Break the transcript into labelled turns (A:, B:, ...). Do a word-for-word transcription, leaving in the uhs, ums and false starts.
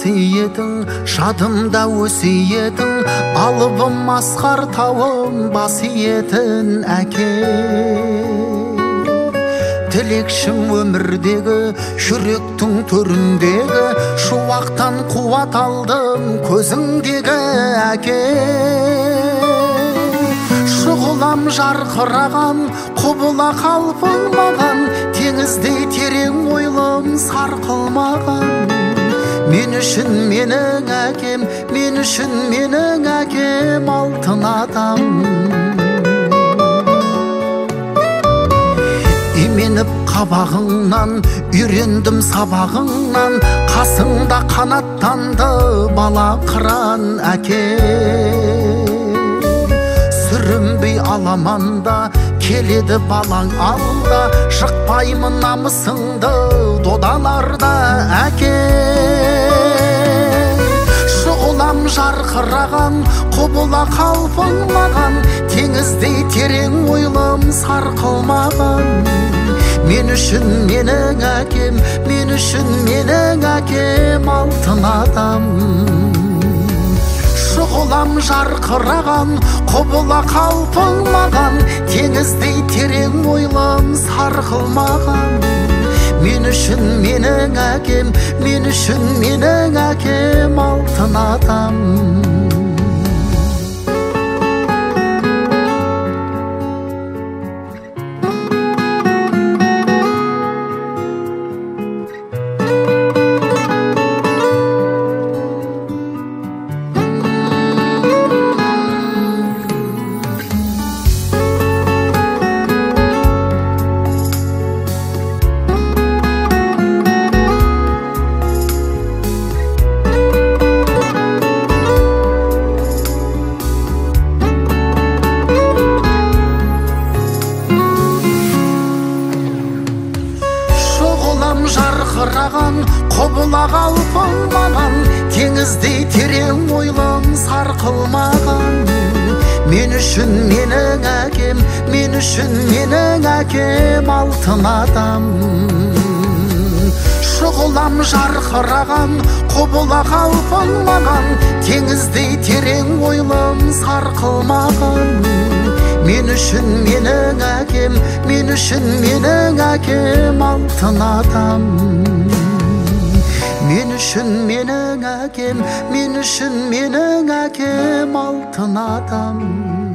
A: қасиетің, жадымда өсиетің, алыбым асқар тауым басиетін әке. Тілекшім өмірдегі, жүректің төріндегі, шуақтан қуат алдым көзіңдегі әке. Шұғылам жарқыраған, құбыла қалпың маған, теңіздей терең ойлым сарқылмаған. Мен үшін менің әкем, мен үшін менің әкем алтын адам. Именіп қабағыңнан, үйрендім сабағыңнан, қасыңда қанаттанды бала қыран әке. Сүрінбей аламанда, келеді балаң алда, шықпаймын намысыңды додаларда әке. Шұғылам жарқыраған, құбыла қалпың маған, теңіздей терең ойлым сарқылмаған. Мен үшін менің әкем, мен үшін менің әкем алтын адам. Шұғылам жарқыраған, құбыла қалпың маған, теңіздей терең ойлым сарқылмаған. Мен үшін менің әкем, мен үшін менің әкем алтын адам. Жарқыраған, құбыла қалпың маған, теңіздей терең ойлым сарқылмаған. Мен үшін менің әкем, мен үшін менің әкем алтын адам. Шұғылам жарқыраған, құбыла қалпың маған, теңіздей терең ойлым сарқылмаған. Мен үшін менің әкем, мен үшін менің әкем алтын адам. Мен үшін менің әкем, мен үшін менің әкем алтын адам.